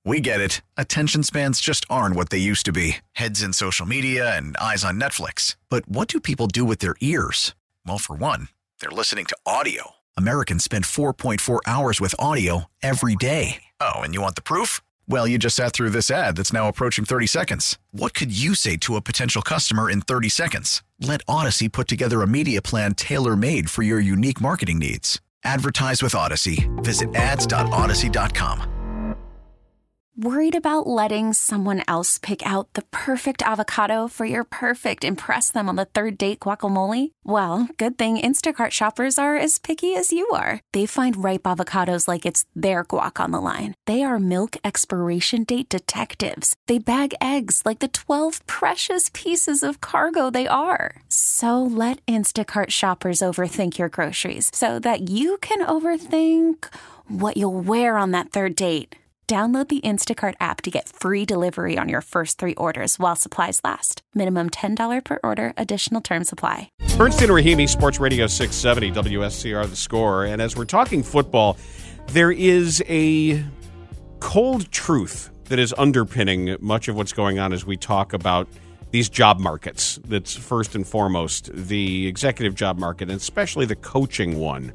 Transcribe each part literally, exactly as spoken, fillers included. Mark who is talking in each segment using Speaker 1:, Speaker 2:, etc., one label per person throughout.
Speaker 1: We get it. Attention spans just aren't what they used to be. Heads in social media and eyes on Netflix. But what do people do with their ears? Well, for one, they're listening to audio. Americans spend four point four hours with audio every day. Oh, and you want the proof? Well, you just sat through this ad that's now approaching thirty seconds. What could you say to a potential customer in thirty seconds? Let Odyssey put together a media plan tailor-made for your unique marketing needs. Advertise with Odyssey. Visit ads dot odyssey dot com.
Speaker 2: Worried about letting someone else pick out the perfect avocado for your perfect impress them on the third date guacamole? Well, good thing Instacart shoppers are as picky as you are. They find ripe avocados like it's their guac on the line. They are milk expiration date detectives. They bag eggs like the twelve precious pieces of cargo they are. So let Instacart shoppers overthink your groceries so that you can overthink what you'll wear on that third date. Download the Instacart app to get free delivery on your first three orders while supplies last. Minimum ten dollars per order. Additional terms apply.
Speaker 3: Bernstein and Rahimi, Sports Radio six seventy, W S C R, The Score. And as we're talking football, there is a cold truth that is underpinning much of what's going on as we talk about these job markets. That's first and foremost the executive job market, and especially the coaching one.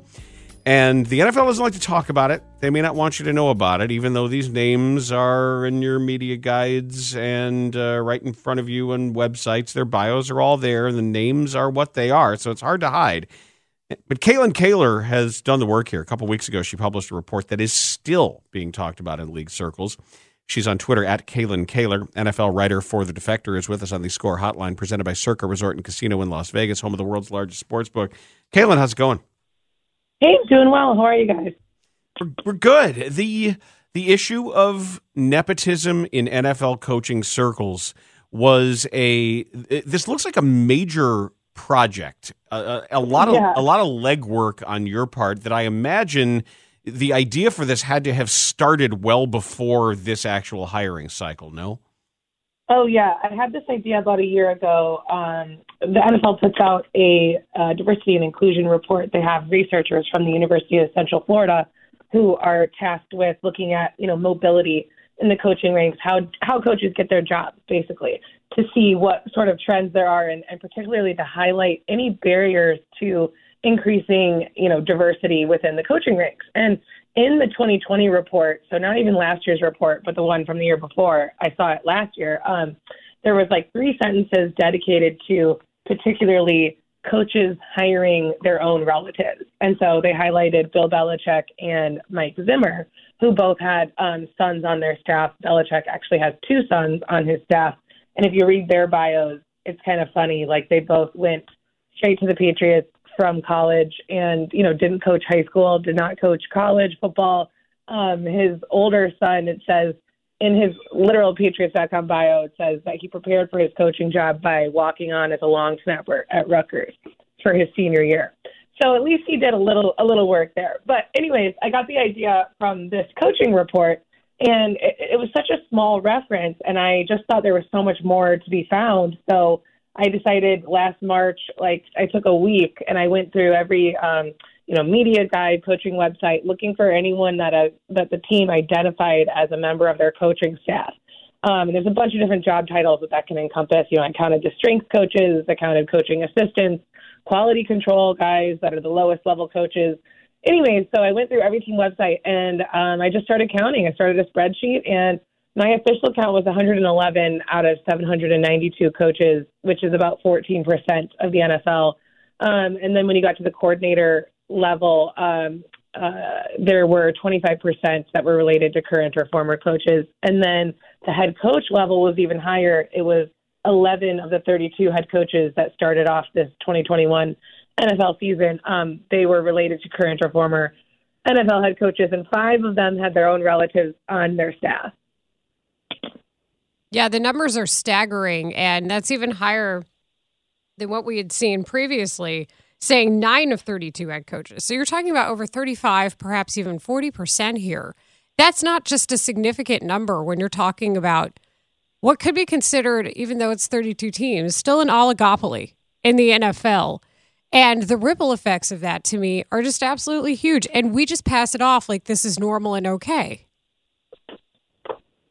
Speaker 3: And the N F L doesn't like to talk about it. They may not want you to know about it, even though these names are in your media guides and uh, right in front of you on websites. Their bios are all there, and the names are what they are, so it's hard to hide. But Kalyn Kahler has done the work here. A couple weeks ago, she published a report that is still being talked about in league circles. She's on Twitter at Kalyn Kahler. N F L writer for The Defector is with us on the Score Hotline, presented by Circa Resort and Casino in Las Vegas, home of the world's largest sports book. Kalyn, how's it going?
Speaker 4: Hey, doing well. How are you guys?
Speaker 3: We're, we're good. The the issue of nepotism in N F L coaching circles was a. This looks like a major project. A, a lot of
Speaker 4: Yeah.
Speaker 3: a lot of legwork on your part that I imagine the idea for this had to have started well before this actual hiring cycle. No.
Speaker 4: Oh, yeah. I had this idea about a year ago. Um, the N F L puts out a uh, diversity and inclusion report. They have researchers from the University of Central Florida who are tasked with looking at, you know, mobility in the coaching ranks, how how coaches get their jobs, basically, to see what sort of trends there are, and, and particularly to highlight any barriers to increasing, you know, diversity within the coaching ranks. And in the twenty twenty report, so not even last year's report, but the one from the year before, I saw it last year, um, there was like three sentences dedicated to particularly coaches hiring their own relatives. And so they highlighted Bill Belichick and Mike Zimmer, who both had um, sons on their staff. Belichick actually has two sons on his staff. And if you read their bios, it's kind of funny. Like, they both went straight to the Patriots from college and, you know, didn't coach high school, did not coach college football. Um, his older son, it says in his literal Patriots dot com bio, it says that he prepared for his coaching job by walking on as a long snapper at Rutgers for his senior year. So at least he did a little, a little work there. But anyways, I got the idea from this coaching report, and it, it was such a small reference, and I just thought there was so much more to be found. So I decided last March, like, I took a week and I went through every, um, you know, media guide, coaching website, looking for anyone that uh, that the team identified as a member of their coaching staff. Um, and there's a bunch of different job titles that that can encompass. You know, I counted the strength coaches, I counted coaching assistants, quality control guys that are the lowest level coaches. Anyways, so I went through every team website and um, I just started counting. I started a spreadsheet, and my official count was one hundred eleven out of seven hundred ninety-two coaches, which is about fourteen percent of the N F L. Um, and then when you got to the coordinator level, um, uh, there were twenty-five percent that were related to current or former coaches. And then the head coach level was even higher. It was eleven of the thirty-two head coaches that started off this twenty twenty-one N F L season. Um, they were related to current or former N F L head coaches, and five of them had their own relatives on their staff.
Speaker 5: Yeah, the numbers are staggering, and that's even higher than what we had seen previously, saying nine of thirty-two head coaches. So you're talking about over thirty-five, perhaps even forty percent here. That's not just a significant number when you're talking about what could be considered, even though it's thirty-two teams, still an oligopoly in the N F L. And the ripple effects of that, to me, are just absolutely huge. And we just pass it off like this is normal and okay.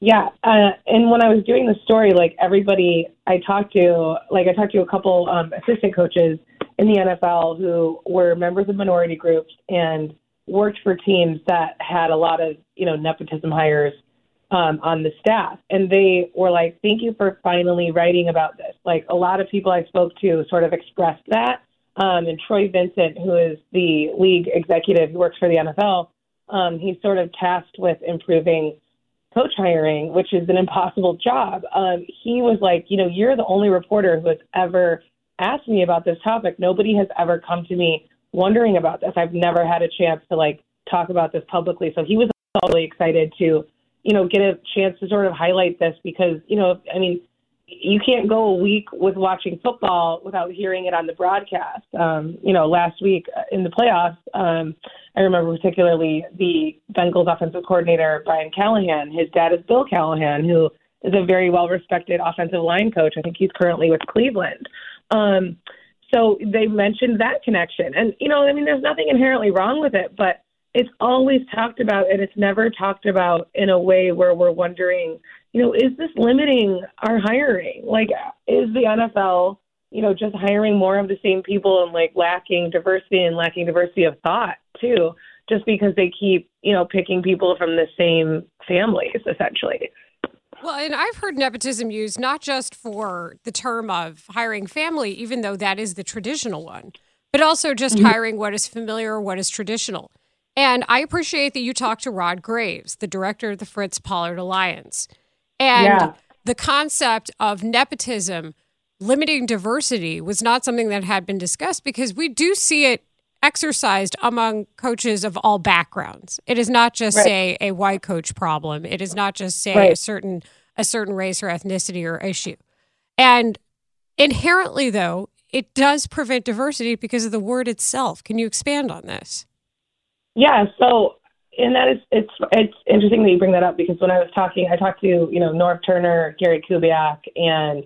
Speaker 4: Yeah, uh, and when I was doing the story, like everybody I talked to, like I talked to a couple um, assistant coaches in the N F L who were members of minority groups and worked for teams that had a lot of, you know, nepotism hires um, on the staff. And they were like, thank you for finally writing about this. Like a lot of people I spoke to sort of expressed that. Um, and Troy Vincent, who is the league executive who works for the N F L, um, he's sort of tasked with improving coach hiring, which is an impossible job. Um, he was like, you know, you're the only reporter who has ever asked me about this topic. Nobody has ever come to me wondering about this. I've never had a chance to like talk about this publicly. So he was totally excited to, you know, get a chance to sort of highlight this because, you know, I mean, you can't go a week with watching football without hearing it on the broadcast. Um, you know, last week in the playoffs, um, I remember particularly the Bengals offensive coordinator, Brian Callahan. His dad is Bill Callahan, who is a very well-respected offensive line coach. I think he's currently with Cleveland. Um, so they mentioned that connection. And, you know, I mean, there's nothing inherently wrong with it, but it's always talked about, and it's never talked about in a way where we're wondering, you know, is this limiting our hiring? Like, is the N F L, you know, just hiring more of the same people and like lacking diversity and lacking diversity of thought too, just because they keep, you know, picking people from the same families, essentially.
Speaker 5: Well, and I've heard nepotism used not just for the term of hiring family, even though that is the traditional one, but also just mm-hmm. hiring what is familiar, what is traditional. And I appreciate that you talked to Rod Graves, the director of the Fritz Pollard Alliance. And yeah. the concept of nepotism limiting diversity was not something that had been discussed because we do see it exercised among coaches of all backgrounds. It is not just, right. say, a white coach problem. It is not just, say, right. a certain a certain race or ethnicity or issue. And inherently, though, it does prevent diversity because of the word itself. Can you expand on this?
Speaker 4: Yeah, so, and that is, it's it's interesting that you bring that up because when I was talking, I talked to, you know, Norv Turner, Gary Kubiak, and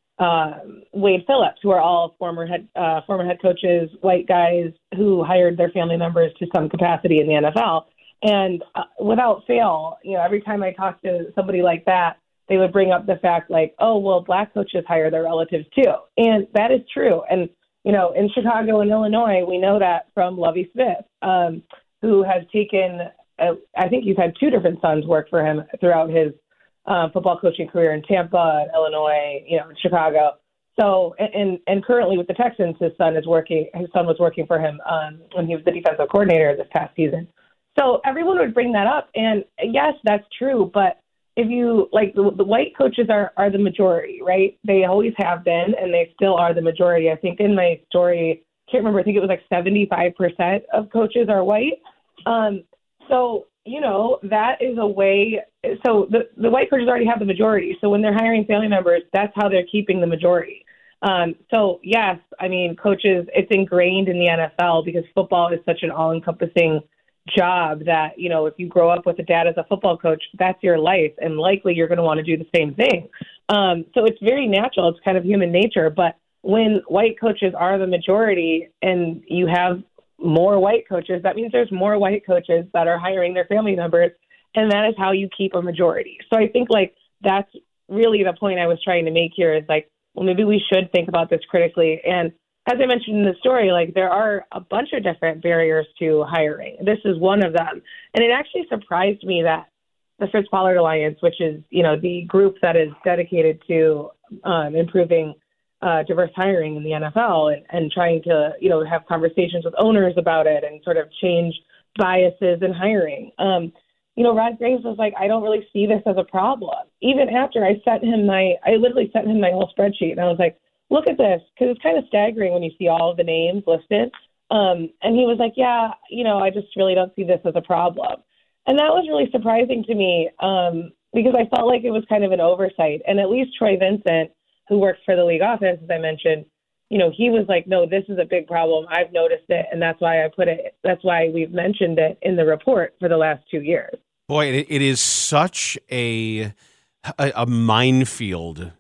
Speaker 4: um, Wade Phillips, who are all former head uh, former head coaches, white guys who hired their family members to some capacity in the N F L. And uh, without fail, you know, every time I talk to somebody like that, they would bring up the fact like, oh, well, black coaches hire their relatives too. And that is true. And, you know, in Chicago and Illinois, we know that from Lovie Smith, um, who has taken, uh, I think he's had two different sons work for him throughout his uh, football coaching career in Tampa, Illinois, you know, Chicago. So, and and currently with the Texans, his son is working, his son was working for him um, when he was the defensive coordinator this past season. So everyone would bring that up. And yes, that's true. But if you, like, the, the white coaches are, are the majority, right? They always have been, and they still are the majority. I think in my story, I can't remember, I think it was like seventy-five percent of coaches are white. Um, so, you know, that is a way. So the, the white coaches already have the majority. So when they're hiring family members, that's how they're keeping the majority. Um, so, yes, I mean, coaches, it's ingrained in the N F L because football is such an all-encompassing job that, you know, if you grow up with a dad as a football coach, that's your life. And likely you're going to want to do the same thing. Um, so it's very natural. It's kind of human nature. But when white coaches are the majority and you have more white coaches, that means there's more white coaches that are hiring their family members. And that is how you keep a majority. So I think like that's really the point I was trying to make here is like, well, maybe we should think about this critically. And as I mentioned in the story, like there are a bunch of different barriers to hiring. This is one of them. And it actually surprised me that the Fritz Pollard Alliance, which is, you know, the group that is dedicated to um, improving uh, diverse hiring in the N F L and, and trying to, you know, have conversations with owners about it and sort of change biases in hiring. Um, you know, Rod Graves was like, I don't really see this as a problem. Even after I sent him my, I literally sent him my whole spreadsheet and I was like, look at this, because it's kind of staggering when you see all of the names listed. Um, and he was like, yeah, you know, I just really don't see this as a problem. And that was really surprising to me um, because I felt like it was kind of an oversight. And at least Troy Vincent, who works for the league office, as I mentioned, you know, he was like, no, this is a big problem. I've noticed it. And that's why I put it, that's why we've mentioned it in the report for the last two years.
Speaker 3: Boy, it, it is such a, a a minefield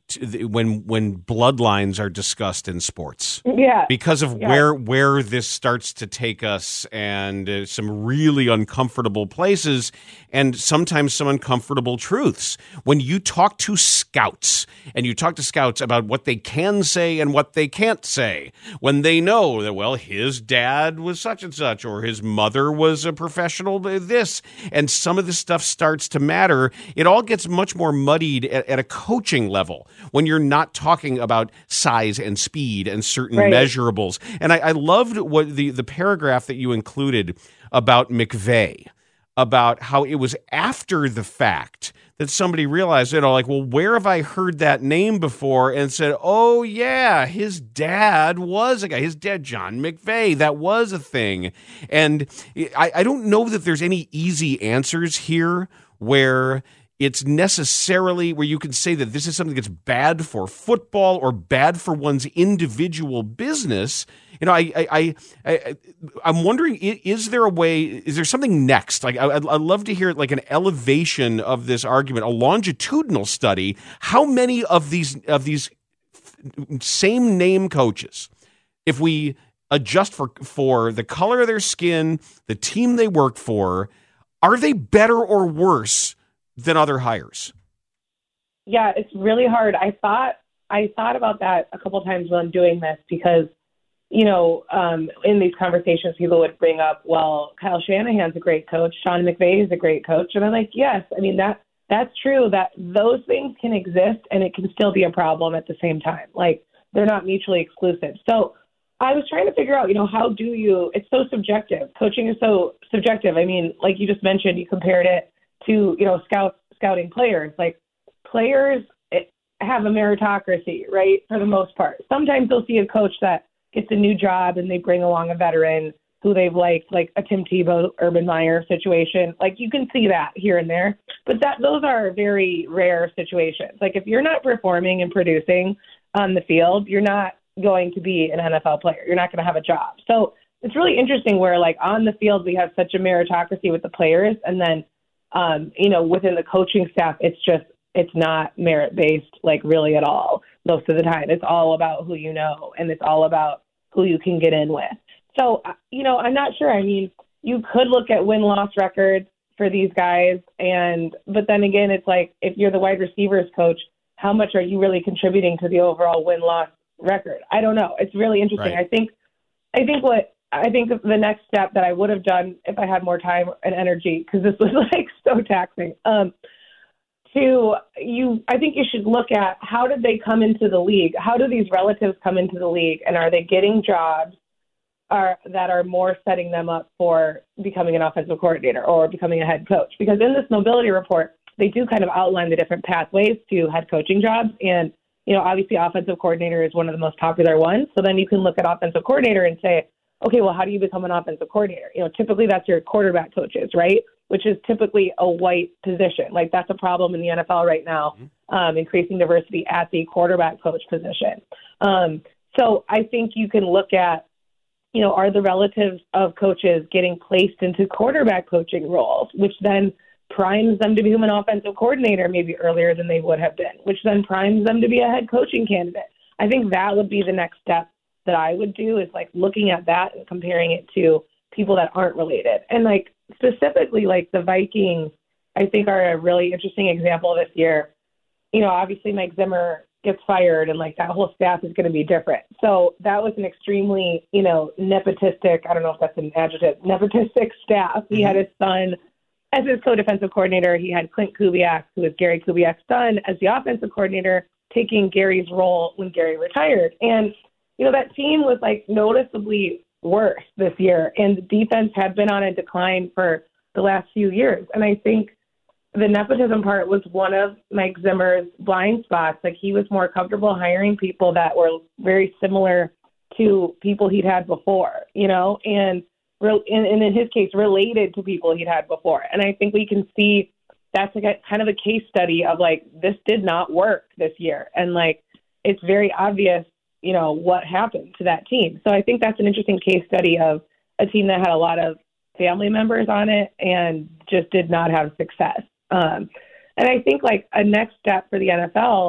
Speaker 3: t- when when bloodlines are discussed in sports.
Speaker 4: Yeah.
Speaker 3: Because of
Speaker 4: yeah.
Speaker 3: where where this starts to take us, and uh, some really uncomfortable places, and sometimes some uncomfortable truths. When you talk to scouts, and you talk to scouts about what they can say and what they can't say, when they know that, well, his dad was such and such, or his mother was a professional this, and some of this stuff starts to matter, it all gets much more muddied at, at a coaching level when you're not talking about size and speed and certain
Speaker 4: right.
Speaker 3: measurables. And I, I loved what the, the paragraph that you included about McVay, about how it was after the fact that somebody realized, you know, like, well, where have I heard that name before? And said, oh, yeah, his dad was a guy. His dad, John McVay, that was a thing. And I, I don't know that there's any easy answers here where it's necessarily where you can say that this is something that's bad for football or bad for one's individual business. You know, I, I, I, I I'm wondering, is there a way? Is there something next? Like, I'd, I'd love to hear like an elevation of this argument, a longitudinal study. How many of these of these same name coaches, if we adjust for for the color of their skin, the team they work for, are they better or worse than other hires?
Speaker 4: Yeah, it's really hard. I thought I thought about that a couple times when I'm doing this because, you know, um, in these conversations, people would bring up, well, Kyle Shanahan's a great coach, Sean McVay is a great coach, and I'm like, yes, I mean that that's true. That those things can exist and it can still be a problem at the same time. Like they're not mutually exclusive. So I was trying to figure out, you know, how do you? It's so subjective. Coaching is so subjective. I mean, like you just mentioned, you compared it to, you know, scouts scouting players. Like players have a meritocracy, right, for the most part. Sometimes they'll see a coach that gets a new job and they bring along a veteran who they've liked, like a Tim Tebow, Urban Meyer situation. Like you can see that here and there, but that those are very rare situations. Like if you're not performing and producing on the field, you're not going to be an N F L player. You're not going to have a job. So it's really interesting where like on the field, we have such a meritocracy with the players. And then, um, you know, within the coaching staff, it's just, it's not merit-based, like really at all, most of the time. It's all about who you know, and it's all about who you can get in with. So, you know, I'm not sure. I mean, you could look at win-loss records for these guys, and but then again, it's like if you're the wide receivers coach, how much are you really contributing to the overall win-loss record? I don't know. It's really interesting.
Speaker 3: Right.
Speaker 4: I think, I think what I think the next step that I would have done if I had more time and energy, because this was like so taxing. Um, To you, I think you should look at how did they come into the league? How do these relatives come into the league, and are they getting jobs are, that are more setting them up for becoming an offensive coordinator or becoming a head coach? Because in this mobility report, they do kind of outline the different pathways to head coaching jobs, and you know, obviously, offensive coordinator is one of the most popular ones. So then you can look at offensive coordinator and say, okay, well, how do you become an offensive coordinator? You know, typically that's your quarterback coaches, right? Which is typically a white position. Like that's a problem in the N F L right now, um, increasing diversity at the quarterback coach position. Um, so I think you can look at, you know, are the relatives of coaches getting placed into quarterback coaching roles, which then primes them to become an offensive coordinator maybe earlier than they would have been, which then primes them to be a head coaching candidate. I think that would be the next step that I would do, is like looking at that and comparing it to people that aren't related. And like specifically like the Vikings, I think are a really interesting example this year. You know, obviously Mike Zimmer gets fired and like that whole staff is going to be different. So that was an extremely, you know, nepotistic, I don't know if that's an adjective, nepotistic staff. He mm-hmm. had his son as his co-defensive coordinator. He had Clint Kubiak, who is Gary Kubiak's son, as the offensive coordinator, taking Gary's role when Gary retired. And, you know, that team was like noticeably worse this year, and the defense had been on a decline for the last few years. And I think the nepotism part was one of Mike Zimmer's blind spots. Like he was more comfortable hiring people that were very similar to people he'd had before, you know, and, and in his case, related to people he'd had before. And I think we can see that's like a kind of a case study of like, this did not work this year. And like, it's very obvious, you know, what happened to that team. So I think that's an interesting case study of a team that had a lot of family members on it and just did not have success. Um, and I think like a next step for the N F L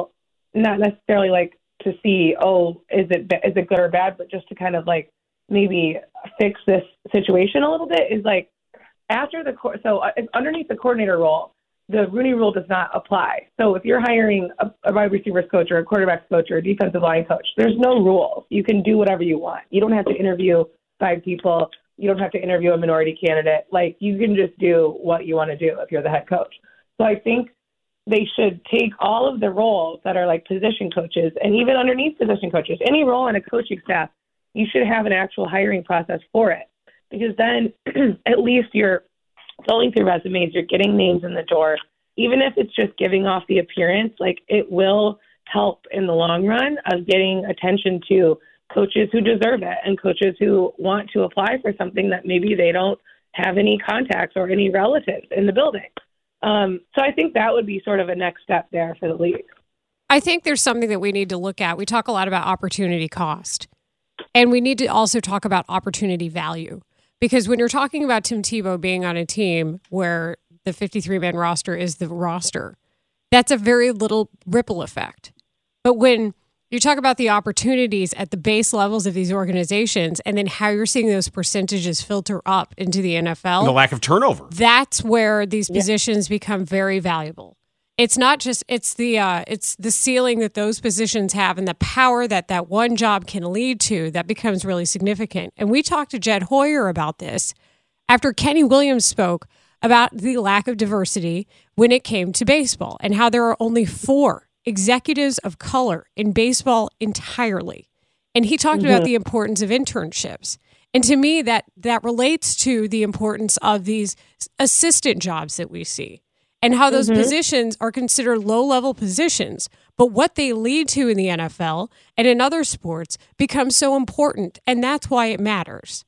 Speaker 4: not necessarily like to see, oh, is it is it good or bad, but just to kind of like maybe fix this situation a little bit is like after the co- so underneath the coordinator role, the Rooney Rule does not apply. So if you're hiring a, a wide receivers coach or a quarterbacks coach or a defensive line coach, there's no rules. You can do whatever you want. You don't have to interview five people. You don't have to interview a minority candidate. Like, you can just do what you want to do if you're the head coach. So I think they should take all of the roles that are like position coaches, and even underneath position coaches, any role on a coaching staff, you should have an actual hiring process for it. Because then at least you're going through resumes, you're getting names in the door. Even if it's just giving off the appearance, like, it will help in the long run of getting attention to coaches who deserve it and coaches who want to apply for something that maybe they don't have any contacts or any relatives in the building. Um, so I think that would be sort of a next step there for the league.
Speaker 5: I think there's something that we need to look at. We talk a lot about opportunity cost, and we need to also talk about opportunity value. Because when you're talking about Tim Tebow being on a team where the fifty-three man roster is the roster, that's a very little ripple effect. But when you talk about the opportunities at the base levels of these organizations and then how you're seeing those percentages filter up into the N F L.
Speaker 3: And the lack of turnover.
Speaker 5: That's where these
Speaker 4: yeah.
Speaker 5: positions become very valuable. It's not just, it's the uh, it's the ceiling that those positions have and the power that that one job can lead to that becomes really significant. And we talked to Jed Hoyer about this after Kenny Williams spoke about the lack of diversity when it came to baseball and how there are only four executives of color in baseball entirely. And he talked mm-hmm. about the importance of internships. And to me, that that relates to the importance of these assistant jobs that we see and how those mm-hmm. positions are considered low-level positions. But what they lead to in the N F L and in other sports becomes so important. And that's why it matters.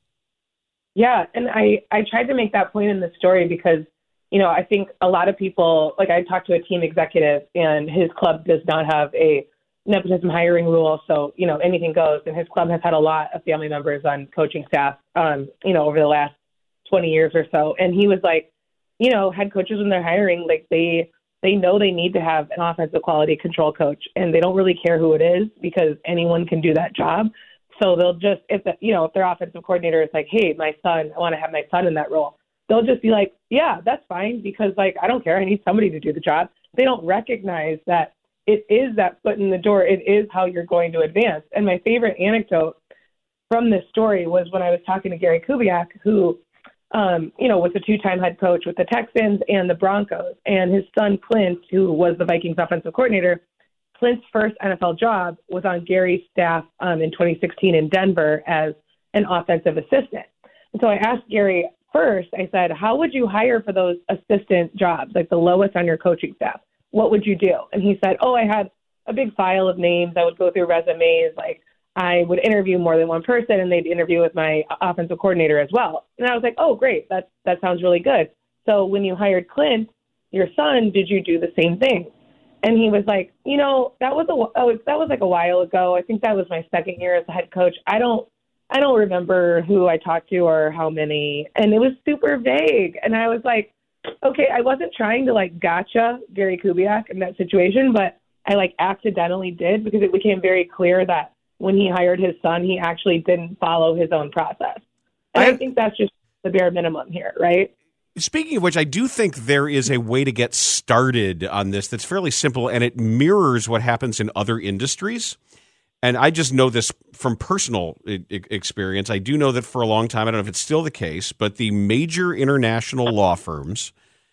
Speaker 4: Yeah, and I, I tried to make that point in the story because, you know, I think a lot of people, like I talked to a team executive and his club does not have a nepotism hiring rule. So, you know, anything goes. And his club has had a lot of family members on coaching staff, um, you know, over the last twenty years or so. And he was like, you know, head coaches when they're hiring, like they, they know they need to have an offensive quality control coach and they don't really care who it is because anyone can do that job. So they'll just, if the, you know, if their offensive coordinator is like, hey, my son, I want to have my son in that role, they'll just be like, yeah, that's fine because, like, I don't care. I need somebody to do the job. They don't recognize that it is that foot in the door. It is how you're going to advance. And my favorite anecdote from this story was when I was talking to Gary Kubiak, who, um, you know, was a two-time head coach with the Texans and the Broncos. And his son, Clint, who was the Vikings offensive coordinator, Clint's first N F L job was on Gary's staff um, in twenty sixteen in Denver as an offensive assistant. And so I asked Gary first, I said, how would you hire for those assistant jobs, like the lowest on your coaching staff? What would you do? And he said, oh, I had a big file of names. I would go through resumes. Like, I would interview more than one person, and they'd interview with my offensive coordinator as well. And I was like, oh, great. That, that sounds really good. So when you hired Clint, your son, did you do the same thing? And he was like, you know, that was a oh, that was like a while ago. I think that was my second year as a head coach. I don't I don't remember who I talked to or how many. And it was super vague. And I was like, okay, I wasn't trying to like gotcha Gary Kubiak in that situation, but I like accidentally did because it became very clear that when he hired his son, he actually didn't follow his own process. And I, I think that's just the bare minimum here, right?
Speaker 3: Speaking of which, I do think there is a way to get started on this that's fairly simple, and it mirrors what happens in other industries. And I just know this from personal experience. I do know that for a long time, I don't know if it's still the case, but the major international law firms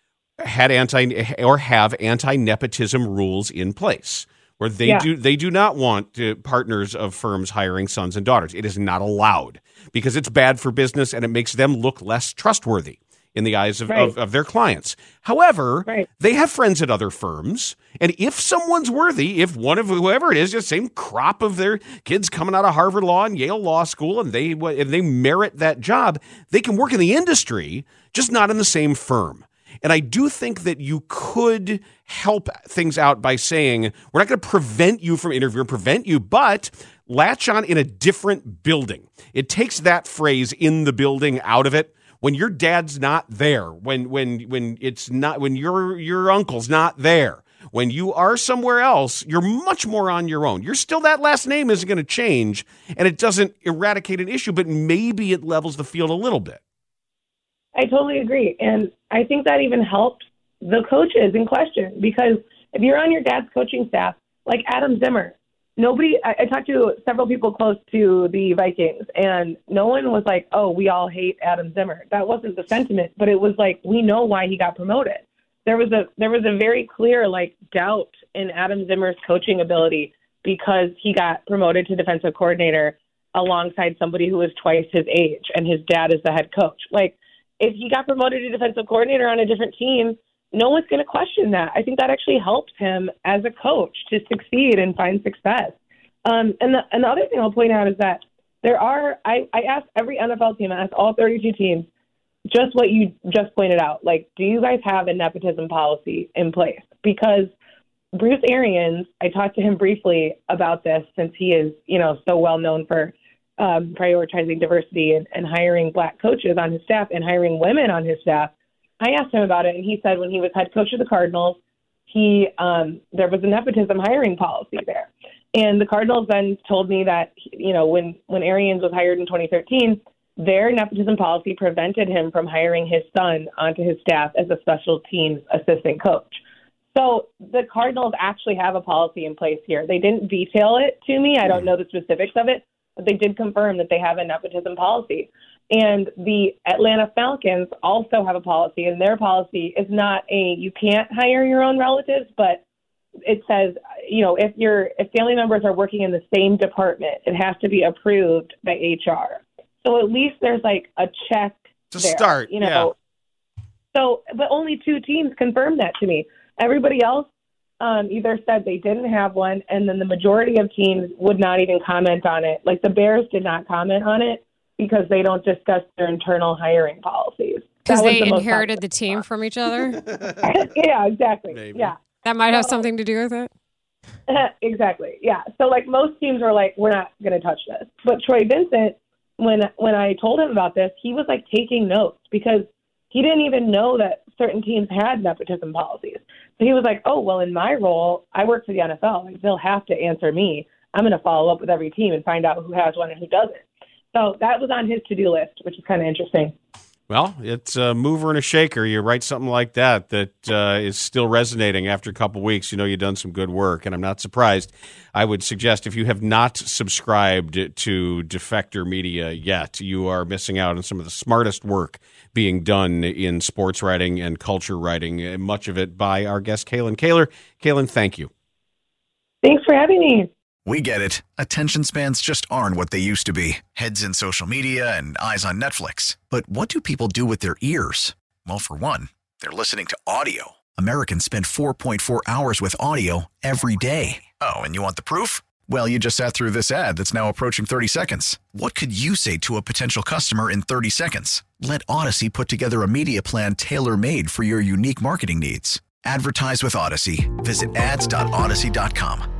Speaker 3: had anti or have anti-nepotism rules in place where they yeah. do they do not want to, partners of firms hiring sons and daughters. It is not allowed because it's bad for business and it makes them look less trustworthy in the eyes of, right. of, of their clients. However, right. they have friends at other firms, and if someone's worthy, if one of whoever it is, just same crop of their kids coming out of Harvard Law and Yale Law School, and they if they merit that job, they can work in the industry, just not in the same firm. And I do think that you could help things out by saying, we're not going to prevent you from interviewing, prevent you, but latch on in a different building. It takes that phrase "in the building" out of it. When your dad's not there, when when when it's not when your your uncle's not there, When you are somewhere else, you're much more on your own. You're still, that last name isn't going to change, and it doesn't eradicate an issue, but maybe it levels the field a little bit.
Speaker 4: I totally agree. And I think that even helped the coaches in question, because if you're on your dad's coaching staff, like Adam Zimmer, nobody, I, I talked to several people close to the Vikings, and no one was like, oh, we all hate Adam Zimmer. That wasn't the sentiment, but it was like, we know why he got promoted. There was a there was a very clear like doubt in Adam Zimmer's coaching ability because he got promoted to defensive coordinator alongside somebody who was twice his age, and his dad is the head coach. Like, if he got promoted to defensive coordinator on a different team, no one's going to question that. I think that actually helps him as a coach to succeed and find success. Um, and, the, and the other thing I'll point out is that there are, I, I asked every N F L team, I asked all thirty-two teams, just what you just pointed out. Like, do you guys have a nepotism policy in place? Because Bruce Arians, I talked to him briefly about this since he is, you know, so well known for um, prioritizing diversity and, and hiring black coaches on his staff and hiring women on his staff. I asked him about it, and he said when he was head coach of the Cardinals, he um, there was a nepotism hiring policy there. And the Cardinals then told me that, you know, when, when Arians was hired in twenty thirteen, their nepotism policy prevented him from hiring his son onto his staff as a special teams assistant coach. So the Cardinals actually have a policy in place here. They didn't detail it to me. I don't know the specifics of it, but they did confirm that they have a nepotism policy. And the Atlanta Falcons also have a policy, and their policy is not a, you can't hire your own relatives, but it says, you know, if you're, if family members are working in the same department, it has to be approved by H R. So at least there's like a check
Speaker 3: to
Speaker 4: there,
Speaker 3: start,
Speaker 4: you know. Yeah. So, but only two teams confirmed that to me. Everybody else um, either said they didn't have one, and then the majority of teams would not even comment on it. Like the Bears did not comment on it because they don't discuss their internal hiring policies.
Speaker 5: Because they the inherited the team part. From each other?
Speaker 4: Yeah, exactly.
Speaker 3: Maybe.
Speaker 4: Yeah.
Speaker 5: That might have
Speaker 4: so,
Speaker 5: something to do with it.
Speaker 4: Exactly. Yeah. So like most teams were like, we're not going to touch this. But Troy Vincent, when when I told him about this, he was like taking notes because he didn't even know that certain teams had nepotism policies. So he was like, oh, well, in my role, I work for the N F L. Like, they'll have to answer me. I'm going to follow up with every team and find out who has one and who doesn't. So that was on his to-do list, which is kind of interesting.
Speaker 3: Well, it's a mover and a shaker. You write something like that that uh, is still resonating after a couple weeks. You know you've done some good work, and I'm not surprised. I would suggest if you have not subscribed to Defector Media yet, you are missing out on some of the smartest work being done in sports writing and culture writing, much of it by our guest, Kalyn Kahler. Kalyn, thank you.
Speaker 4: Thanks for having me.
Speaker 1: We get it. Attention spans just aren't what they used to be. Heads in social media and eyes on Netflix. But what do people do with their ears? Well, for one, they're listening to audio. Americans spend four point four hours with audio every day. Oh, and you want the proof? Well, you just sat through this ad that's now approaching thirty seconds. What could you say to a potential customer in thirty seconds? Let Odyssey put together a media plan tailor-made for your unique marketing needs. Advertise with Odyssey. Visit ads dot odyssey dot com.